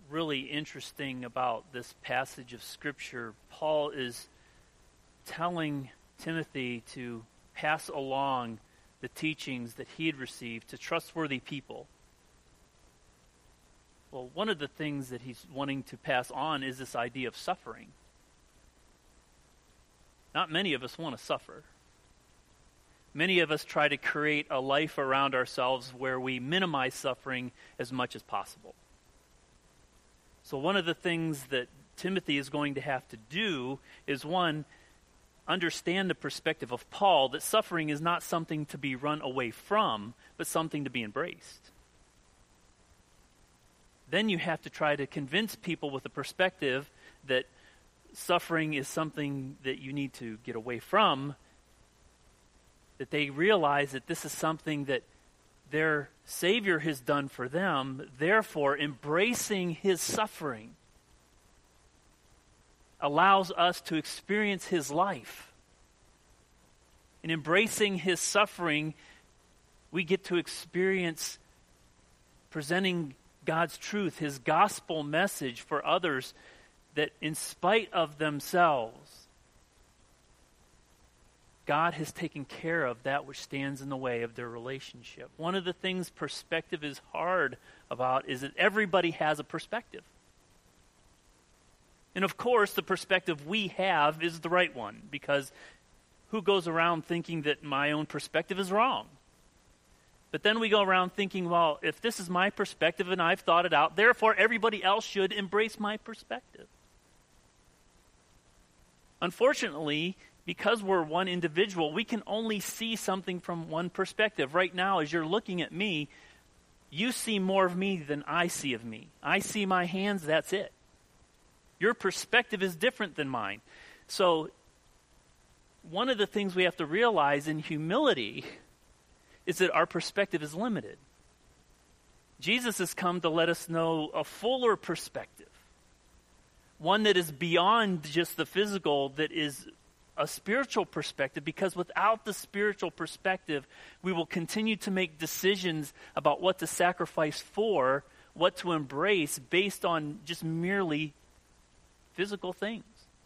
really interesting about this passage of Scripture, Paul is telling Timothy to pass along the teachings that he had received to trustworthy people. Well, one of the things that he's wanting to pass on is this idea of suffering. Not many of us want to suffer. Many of us try to create a life around ourselves where we minimize suffering as much as possible. So one of the things that Timothy is going to have to do is, one, understand the perspective of Paul that suffering is not something to be run away from, but something to be embraced. Then you have to try to convince people with the perspective that suffering is something that you need to get away from, that they realize that this is something that their Savior has done for them. Therefore, embracing his suffering allows us to experience his life. In embracing his suffering, we get to experience presenting God's truth, his gospel message for others, that in spite of themselves, God has taken care of that which stands in the way of their relationship. One of the things perspective is hard about is that everybody has a perspective. And of course, the perspective we have is the right one, because who goes around thinking that my own perspective is wrong? But then we go around thinking, well, if this is my perspective and I've thought it out, therefore everybody else should embrace my perspective. Unfortunately, because we're one individual, we can only see something from one perspective. Right now, as you're looking at me, you see more of me than I see of me. I see my hands, that's it. Your perspective is different than mine. So, one of the things we have to realize in humility is that our perspective is limited. Jesus has come to let us know a fuller perspective. One that is beyond just the physical, that is a spiritual perspective, because without the spiritual perspective, we will continue to make decisions about what to sacrifice for, what to embrace, based on just merely physical things.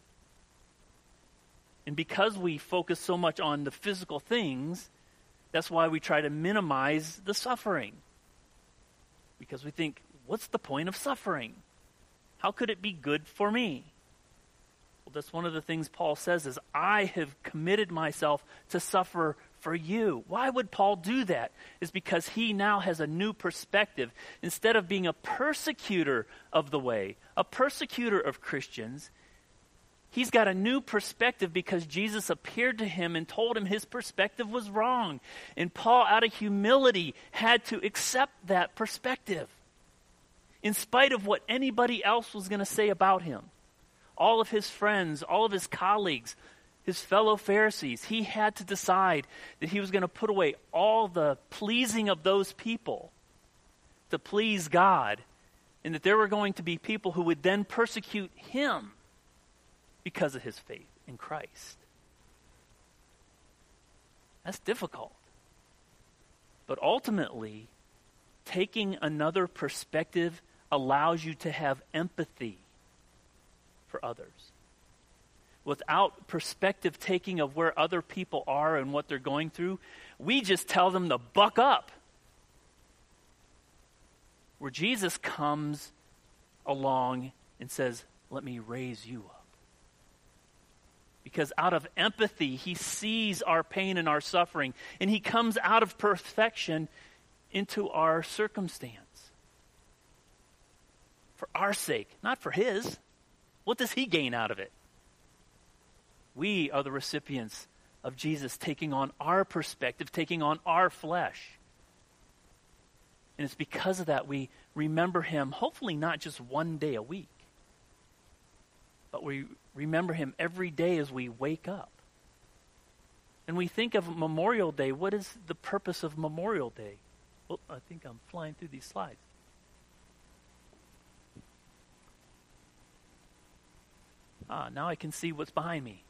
And because we focus so much on the physical things, that's why we try to minimize the suffering. Because we think, what's the point of suffering? How could it be good for me? Well, that's one of the things Paul says is, I have committed myself to suffer for you. Why would Paul do that? It's because he now has a new perspective. Instead of being a persecutor of the way, a persecutor of Christians, he's got a new perspective because Jesus appeared to him and told him his perspective was wrong. And Paul, out of humility, had to accept that perspective, in spite of what anybody else was going to say about him. All of his friends, all of his colleagues, his fellow Pharisees, he had to decide that he was going to put away all the pleasing of those people to please God, and that there were going to be people who would then persecute him because of his faith in Christ. That's difficult. But ultimately, taking another perspective allows you to have empathy for others. Without perspective taking of where other people are and what they're going through, we just tell them to buck up. Where Jesus comes along and says, let me raise you up. Because out of empathy, he sees our pain and our suffering, and he comes out of perfection into our circumstance. For our sake, not for his. What does he gain out of it? We are the recipients of Jesus taking on our perspective, taking on our flesh. And it's because of that we remember him, hopefully not just one day a week, but we remember him every day as we wake up. And we think of Memorial Day. What is the purpose of Memorial Day? Well, I think I'm flying through these slides. Now I can see what's behind me.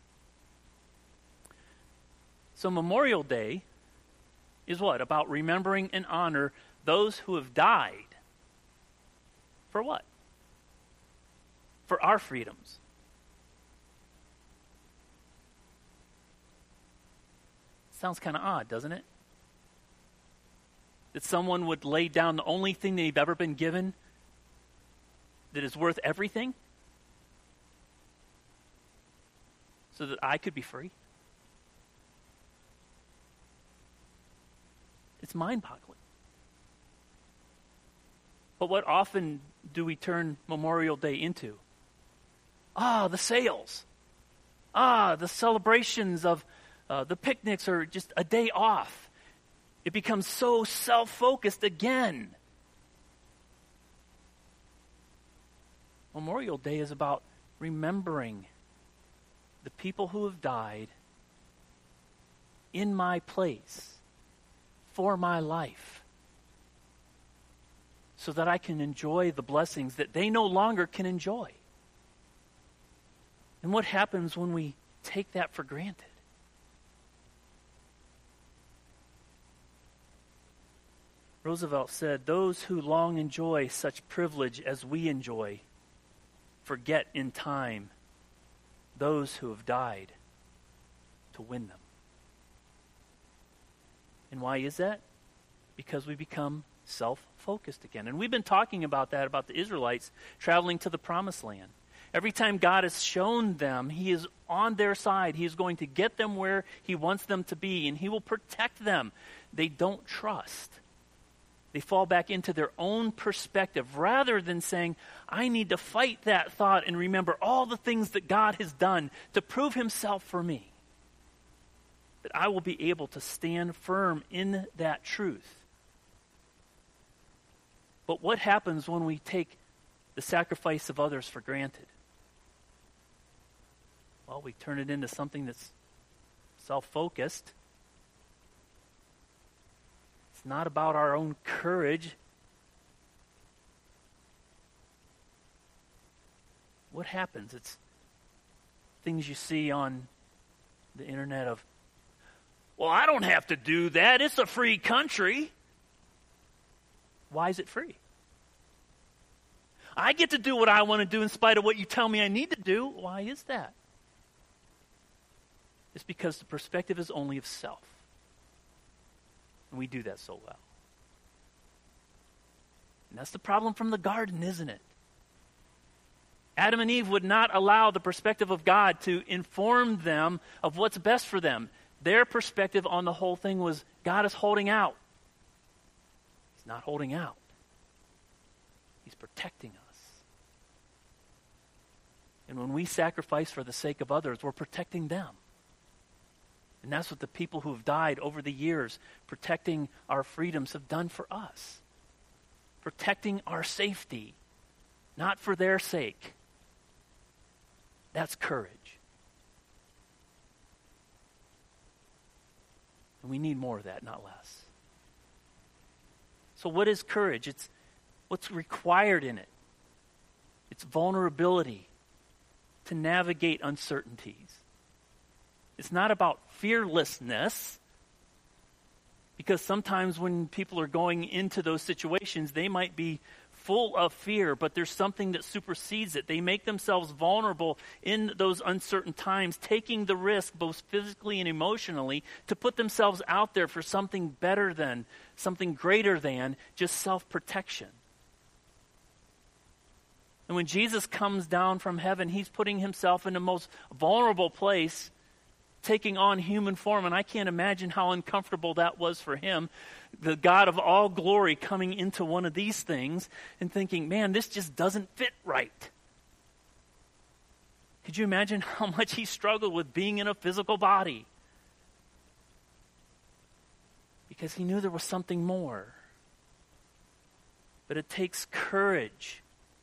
So Memorial Day is what? About remembering and honor those who have died. For what? for our freedoms. Sounds kind of odd, doesn't it? That someone would lay down the only thing they've ever been given that is worth everything so that I could be free. It's mind-boggling. But what often do we turn Memorial Day into? The sales. The celebrations of the picnics are just a day off. It becomes so self-focused again. Memorial Day is about remembering the people who have died in my place for my life so that I can enjoy the blessings that they no longer can enjoy. And what happens when we take that for granted? Roosevelt said, "Those who long enjoy such privilege as we enjoy forget in time those who have died to win them." And why is that? Because we become self-focused again. And we've been talking about that, about the Israelites traveling to the Promised Land. Every time God has shown them He is on their side, He is going to get them where He wants them to be, and He will protect them. They don't trust. They fall back into their own perspective rather than saying, I need to fight that thought and remember all the things that God has done to prove Himself for me. That I will be able to stand firm in that truth. But what happens when we take the sacrifice of others for granted? Well, we turn it into something that's self-focused. It's not about our own courage. What happens? It's things you see on the internet of, well, I don't have to do that. It's a free country. Why is it free? I get to do what I want to do in spite of what you tell me I need to do. Why is that? It's because the perspective is only of self. And we do that so well. And that's the problem from the garden, isn't it? Adam and Eve would not allow the perspective of God to inform them of what's best for them. Their perspective on the whole thing was, God is holding out. He's not holding out. He's protecting us. And when we sacrifice for the sake of others, we're protecting them. And that's what the people who have died over the years, protecting our freedoms, have done for us. Protecting our safety, not for their sake. That's courage. And we need more of that, not less. So what is courage? It's what's required in it. It's vulnerability to navigate uncertainties. It's not about fearlessness, because sometimes when people are going into those situations, they might be full of fear, but there's something that supersedes it. They make themselves vulnerable in those uncertain times, taking the risk both physically and emotionally to put themselves out there for something better than, something greater than just self-protection. And when Jesus comes down from heaven, He's putting Himself in the most vulnerable place, taking on human form, and I can't imagine how uncomfortable that was for Him, the God of all glory coming into one of these things and thinking, man, this just doesn't fit right. Could you imagine how much He struggled with being in a physical body? Because He knew there was something more. But it takes courage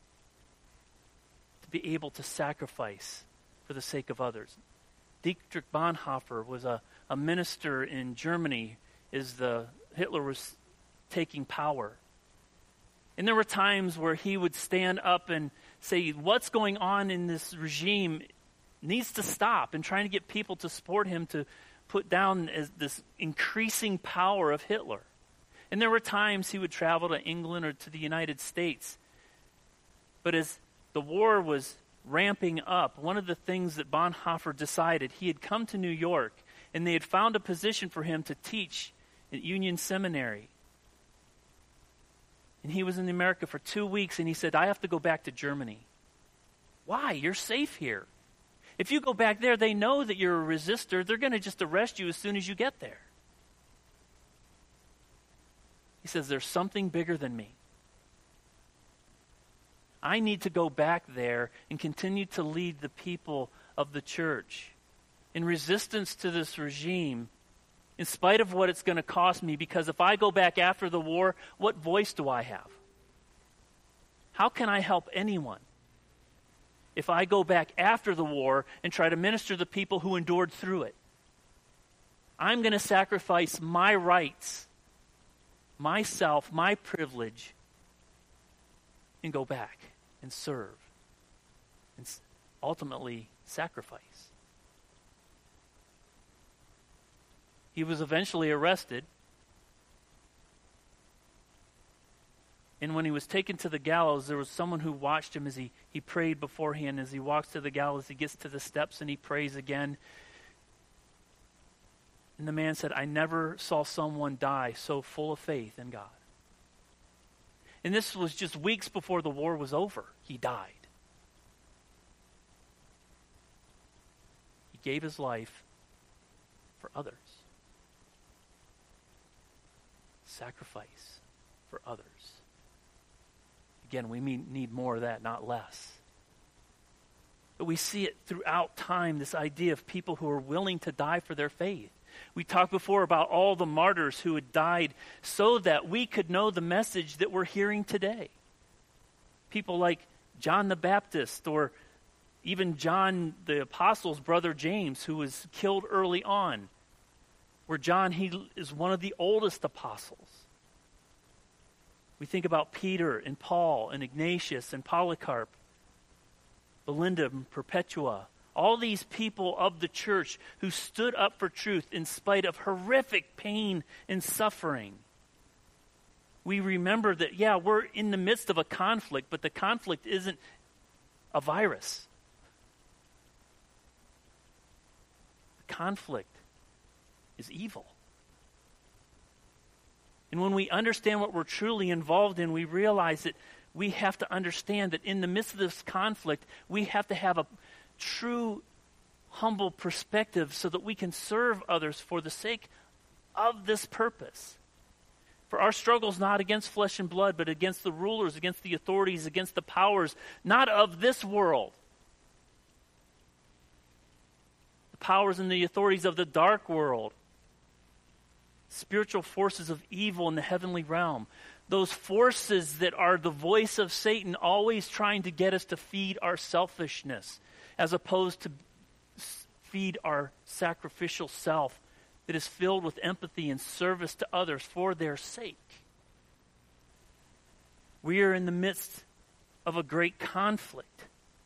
to be able to sacrifice for the sake of others. Dietrich Bonhoeffer was a minister in Germany as Hitler was taking power. And there were times where he would stand up and say, what's going on in this regime needs to stop, and trying to get people to support him to put down as this increasing power of Hitler. And there were times he would travel to England or to the United States. But as the war was ramping up, one of the things that Bonhoeffer decided, he had come to New York, and they had found a position for him to teach at Union Seminary. And he was in America for 2 weeks, and he said, I have to go back to Germany. Why? You're safe here. If you go back there, they know that you're a resistor. They're going to just arrest you as soon as you get there. He says, there's something bigger than me. I need to go back there and continue to lead the people of the church in resistance to this regime, in spite of what it's going to cost me, because if I go back after the war, what voice do I have? How can I help anyone if I go back after the war and try to minister to the people who endured through it? I'm going to sacrifice my rights, myself, my privilege, and go back and serve and ultimately sacrifice. He was eventually arrested, and when he was taken to the gallows, there was someone who watched him as he prayed beforehand. As he walks to the gallows, he gets to the steps and he prays again. And the man said, I never saw someone die so full of faith in God. And this was just weeks before the war was over. He died. He gave his life for others. Sacrifice for others. Again, we need more of that, not less. But we see it throughout time, this idea of people who are willing to die for their faith. We talked before about all the martyrs who had died so that we could know the message that we're hearing today. People like John the Baptist, or even John the Apostle's brother James, who was killed early on. Where John, he is one of the oldest apostles. We think about Peter and Paul and Ignatius and Polycarp, Belinda and Perpetua. All these people of the church who stood up for truth in spite of horrific pain and suffering. We remember that, we're in the midst of a conflict, but the conflict isn't a virus. The conflict is evil. And when we understand what we're truly involved in, we realize that we have to understand that in the midst of this conflict, we have to have a true, humble perspective so that we can serve others for the sake of this purpose. For our struggle is not against flesh and blood, but against the rulers, against the authorities, against the powers, not of this world. The powers and the authorities of the dark world. Spiritual forces of evil in the heavenly realm. Those forces that are the voice of Satan, always trying to get us to feed our selfishness, as opposed to feed our sacrificial self that is filled with empathy and service to others for their sake. We are in the midst of a great conflict.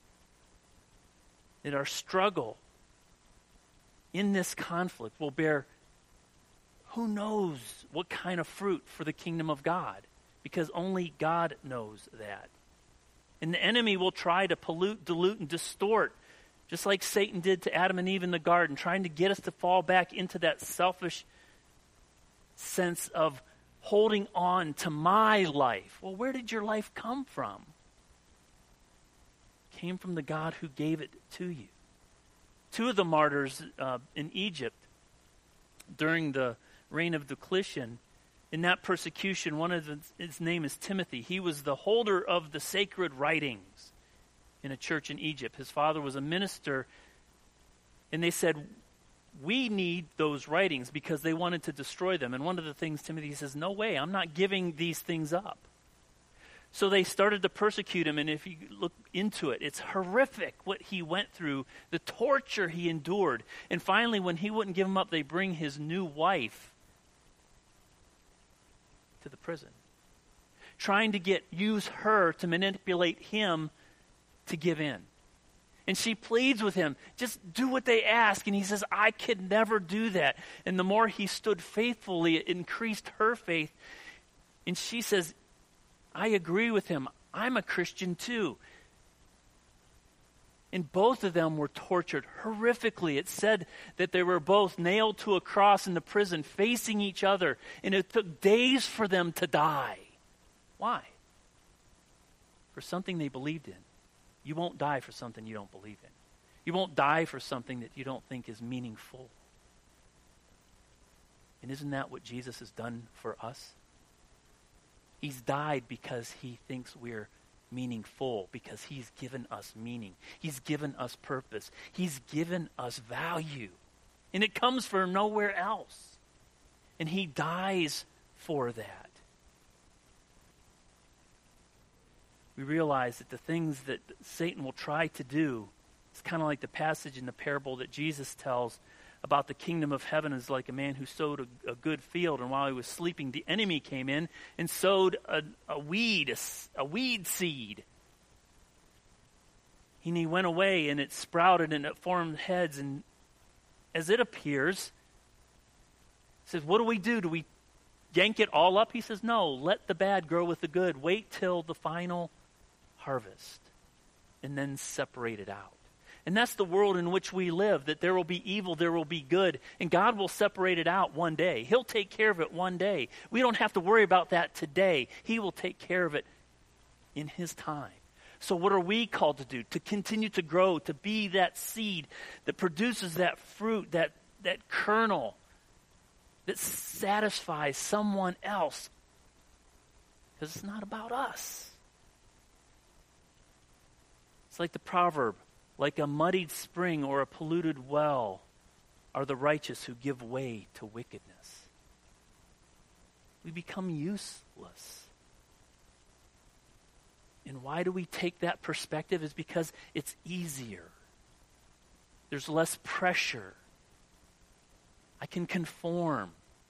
And our struggle in this conflict will bear who knows what kind of fruit for the kingdom of God, because only God knows that. And the enemy will try to pollute, dilute, and distort, just like Satan did to Adam and Eve in the garden, trying to get us to fall back into that selfish sense of holding on to my life. Well, where did your life come from? It came from the God who gave it to you. Two of the martyrs in Egypt during the reign of Diocletian, in that persecution, his name is Timothy. He was the holder of the sacred writings in a church in Egypt. His father was a minister, and they said, we need those writings, because they wanted to destroy them. And one of the things Timothy says, no way, I'm not giving these things up. So they started to persecute him, and if you look into it, it's horrific what he went through, the torture he endured. And finally, when he wouldn't give him up, they bring his new wife to the prison, trying to use her to manipulate him to give in. And she pleads with him, just do what they ask. And he says, I could never do that. And the more he stood faithfully, it increased her faith. And she says, I agree with him. I'm a Christian too. And both of them were tortured horrifically. It said that they were both nailed to a cross in the prison, facing each other, and it took days for them to die. Why? For something they believed in. You won't die for something you don't believe in. You won't die for something that you don't think is meaningful. And isn't that what Jesus has done for us? He's died because he thinks we're meaningful, because he's given us meaning. He's given us purpose. He's given us value. And it comes from nowhere else. And he dies for that. We realize that the things that Satan will try to do, it's kind of like the passage in the parable that Jesus tells about the kingdom of heaven is like a man who sowed a good field, and while he was sleeping, the enemy came in and sowed a weed seed. And he went away, and it sprouted, and it formed heads, and as it appears, he says, what do we do? Do we yank it all up? He says, no, let the bad grow with the good. Wait till the final harvest, and then separate it out. And that's the world in which we live, that there will be evil, there will be good, and God will separate it out one day. He'll take care of it one day. We don't have to worry about that today. He will take care of it in his time. So what are we called to do? To continue to grow, to be that seed that produces that fruit, that kernel that satisfies someone else. Because it's not about us. It's like the proverb, like a muddied spring or a polluted well are the righteous who give way to wickedness. We become useless. And why do we take that perspective? Is because it's easier. There's less pressure. I can conform.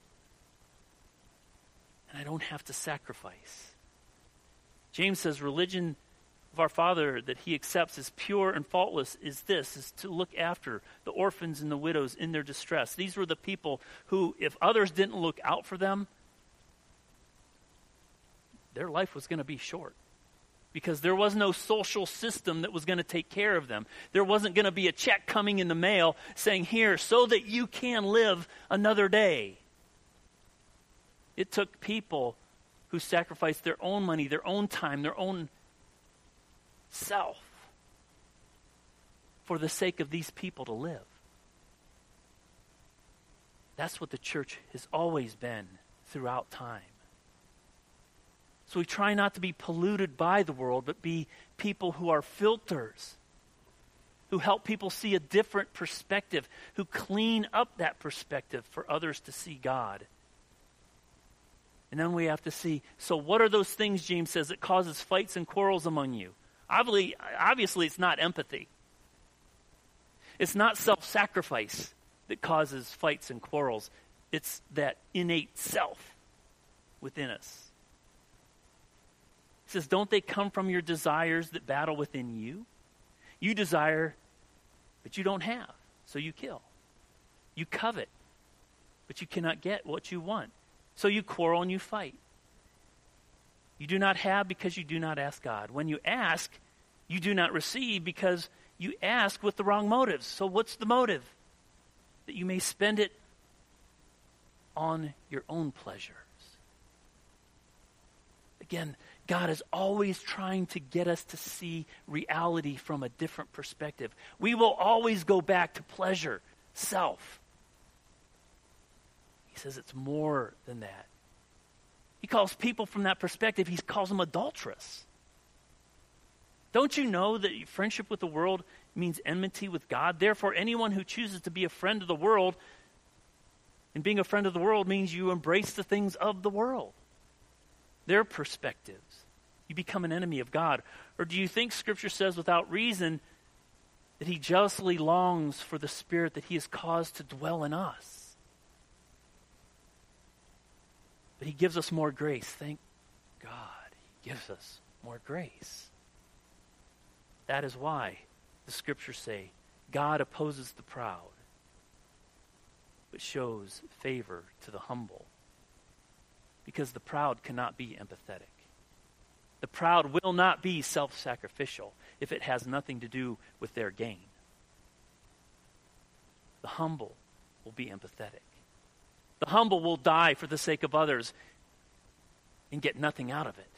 And I don't have to sacrifice. James says religion of our Father that he accepts as pure and faultless is to look after the orphans and the widows in their distress. These were the people who, if others didn't look out for them, their life was going to be short. Because there was no social system that was going to take care of them. There wasn't going to be a check coming in the mail saying, here, so that you can live another day. It took people who sacrificed their own money, their own time, their own self for the sake of these people to live. That's what the church has always been throughout time. So we try not to be polluted by the world, but be people who are filters, who help people see a different perspective, who clean up that perspective for others to see God. And then we have to see, so what are those things, James says, that causes fights and quarrels among you? Obviously, it's not empathy. It's not self-sacrifice that causes fights and quarrels. It's that innate self within us. He says, don't they come from your desires that battle within you? You desire, but you don't have, so you kill. You covet, but you cannot get what you want, so you quarrel and you fight. You do not have because you do not ask God. When you ask, you do not receive because you ask with the wrong motives. So what's the motive? That you may spend it on your own pleasures. Again, God is always trying to get us to see reality from a different perspective. We will always go back to pleasure, self. He says it's more than that. He calls people from that perspective, he calls them adulterous. Don't you know that friendship with the world means enmity with God? Therefore, anyone who chooses to be a friend of the world, and being a friend of the world means you embrace the things of the world, their perspectives. You become an enemy of God. Or do you think Scripture says without reason that he jealously longs for the Spirit that he has caused to dwell in us? But he gives us more grace. Thank God. He gives us more grace. That is why the Scriptures say, God opposes the proud, but shows favor to the humble. Because the proud cannot be empathetic. The proud will not be self-sacrificial if it has nothing to do with their gain. The humble will be empathetic. The humble will die for the sake of others and get nothing out of it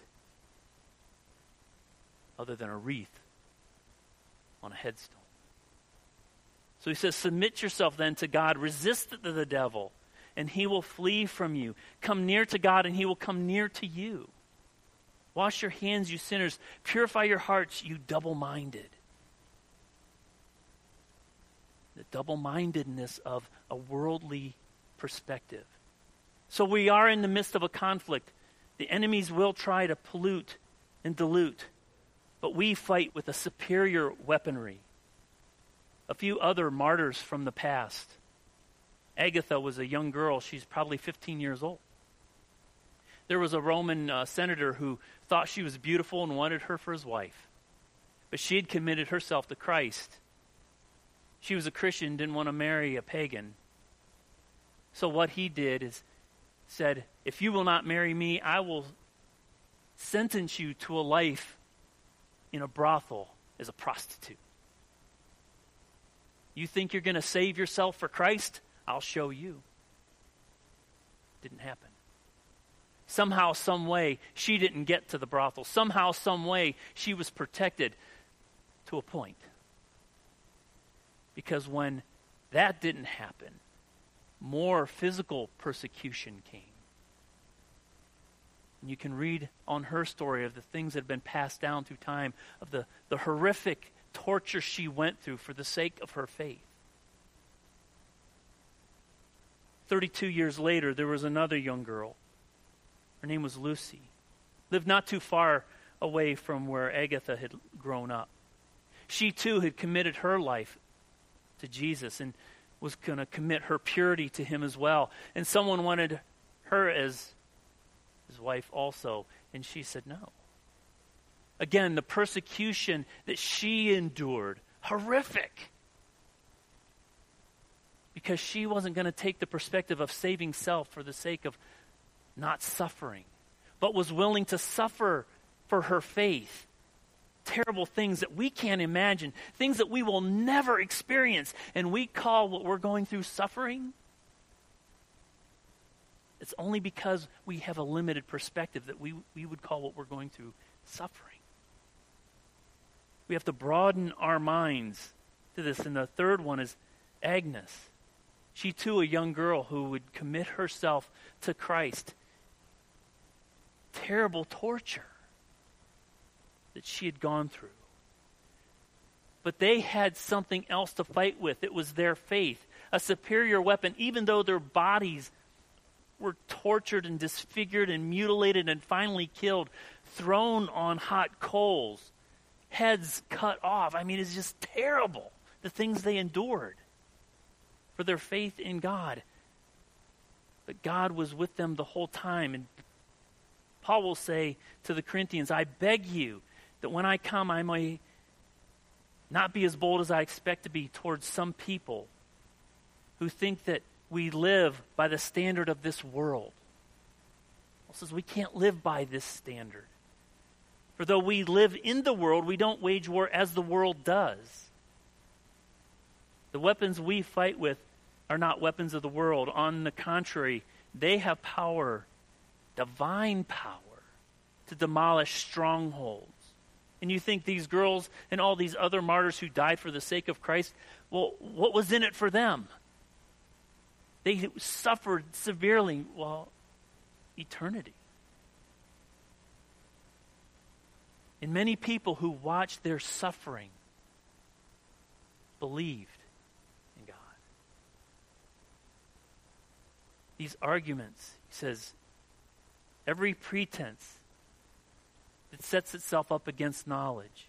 other than a wreath on a headstone. So he says, submit yourself then to God, resist the devil, and he will flee from you. Come near to God, and he will come near to you. Wash your hands, you sinners. Purify your hearts, you double-minded. The double-mindedness of a worldly perspective. So we are in the midst of a conflict. The enemies will try to pollute and dilute, but we fight with a superior weaponry. A few other martyrs from the past. Agatha was a young girl. She's probably 15 years old. There was a Roman senator who thought she was beautiful and wanted her for his wife. But she had committed herself to Christ. She was a Christian, didn't want to marry a pagan. So what he did is said, if you will not marry me, I will sentence you to a life in a brothel as a prostitute. You think you're going to save yourself for Christ? I'll show you. Didn't happen. Somehow, some way, she didn't get to the brothel. Somehow, some way, she was protected to a point. Because when that didn't happen, more physical persecution came. And you can read on her story of the things that have been passed down through time, of the horrific torture she went through for the sake of her faith. 32 years later, there was another young girl. Her name was Lucy. Lived not too far away from where Agatha had grown up. She too had committed her life to Jesus and was going to commit her purity to him as well. And someone wanted her as his wife also, and she said no. Again, the persecution that she endured, horrific. Because she wasn't going to take the perspective of saving self for the sake of not suffering, but was willing to suffer for her faith. Terrible things that we can't imagine, things that we will never experience, and we call what we're going through suffering. It's only because we have a limited perspective that we would call what we're going through suffering. We have to broaden our minds to this. And the third one is Agnes. She too, a young girl who would commit herself to Christ. Terrible torture that she had gone through. But they had something else to fight with. It was their faith, a superior weapon, even though their bodies were tortured and disfigured and mutilated and finally killed, thrown on hot coals, heads cut off. I mean, it's just terrible, the things they endured for their faith in God. But God was with them the whole time. And Paul will say to the Corinthians, I beg you that when I come, I may not be as bold as I expect to be towards some people who think that we live by the standard of this world. Paul says we can't live by this standard. For though we live in the world, we don't wage war as the world does. The weapons we fight with are not weapons of the world. On the contrary, they have power, divine power, to demolish strongholds. And you think these girls and all these other martyrs who died for the sake of Christ, well, what was in it for them? They suffered severely. Well, eternity. And many people who watched their suffering believed in God. These arguments, he says, every pretense that sets itself up against knowledge,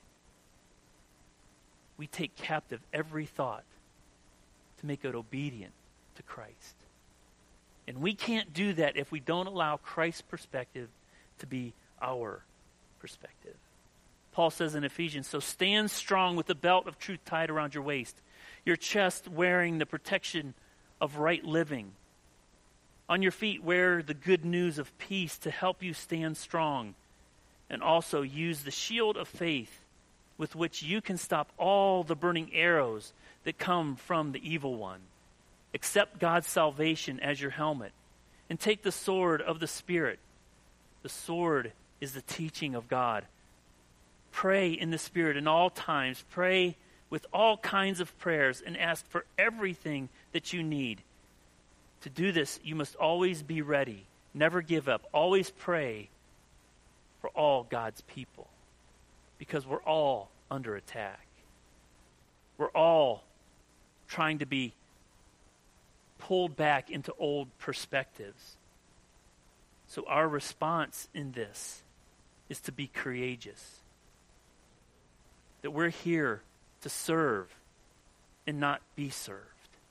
we take captive every thought to make it obedient to Christ. And we can't do that if we don't allow Christ's perspective to be our perspective. Paul says in Ephesians, so stand strong with the belt of truth tied around your waist, your chest wearing the protection of right living. On your feet wear the good news of peace to help you stand strong. and also use the shield of faith with which you can stop all the burning arrows that come from the evil one. Accept God's salvation as your helmet, and take the sword of the Spirit. The sword is the teaching of God. Pray in the Spirit in all times. Pray with all kinds of prayers and ask for everything that you need. To do this, you must always be ready. Never give up. Always pray for all God's people, because we're all under attack. We're all trying to be pulled back into old perspectives. So our response in this is to be courageous. That we're here to serve and not be served.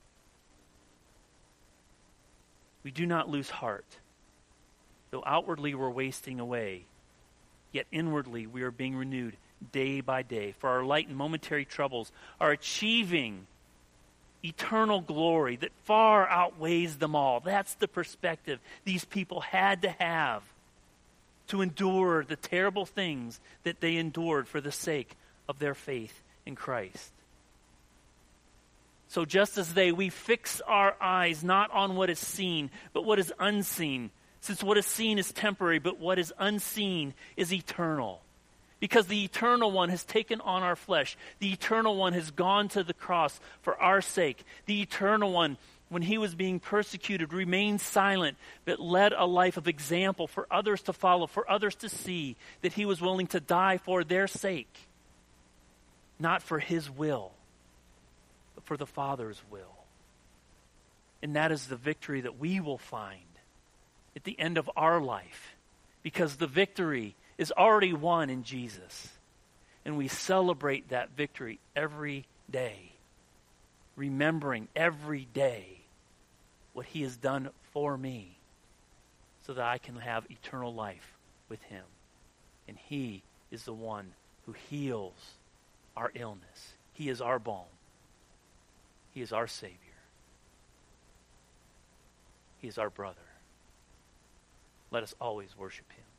We do not lose heart. Though outwardly we're wasting away, yet inwardly we are being renewed day by day. For our light and momentary troubles are achieving eternal glory that far outweighs them all. That's the perspective these people had to have to endure the terrible things that they endured for the sake of their faith in Christ. So just as we fix our eyes not on what is seen, but what is unseen, since what is seen is temporary, but what is unseen is eternal. Because the Eternal One has taken on our flesh. The Eternal One has gone to the cross for our sake. The Eternal One, when he was being persecuted, remained silent, but led a life of example for others to follow, for others to see that he was willing to die for their sake. Not for his will, but for the Father's will. And that is the victory that we will find at the end of our life, because the victory is already won in Jesus. And we celebrate that victory every day, remembering every day what he has done for me so that I can have eternal life with him. And he is the one who heals our illness. He is our balm. He is our Savior. He is our brother. Let us always worship him.